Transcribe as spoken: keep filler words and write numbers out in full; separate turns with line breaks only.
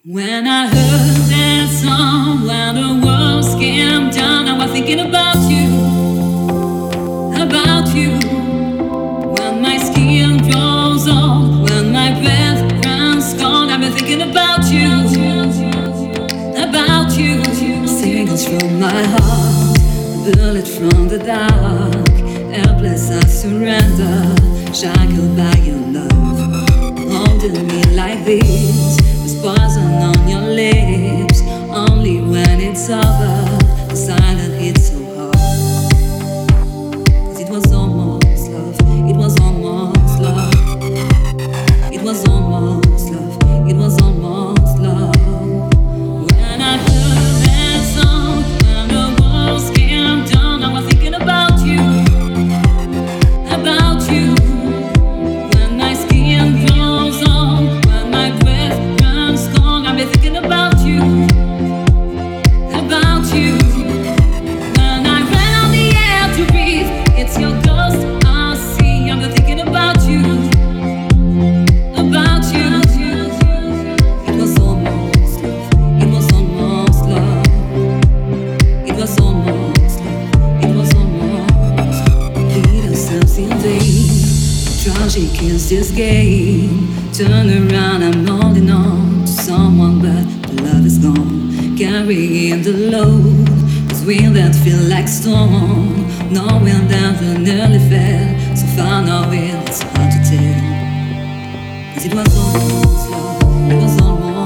When I heard that song, when the walls came down, I was thinking about you, about you. When my skin grows old, when my breath runs cold, I've been thinking about you, about you. Singles from my heart, bullet from the dark, helpless I surrender, shackled by your love, holding me like this. Poison on your lips, only when it's over. The silence hits so hard. 'Cause it was almost love, it was almost love, it was almost love, it was almost love. When I heard that song, when the walls came down, I was thinking about you, about you. When my skin grows old, when my breath I've been thinking about you, about you. When I ran on the air to breathe, it's your ghost I see. I've been thinking about you, about you. It was almost love, it was almost love, it was almost love, it was almost. Lead ourselves in vain, tragic is this game. Turn around, I'm holding on to someone, but the love is gone. Carrying the load, this wind that feel like storm. Knowing that the nearly fell, so far now it's hard to tell. 'Cause it was almost love, it was almost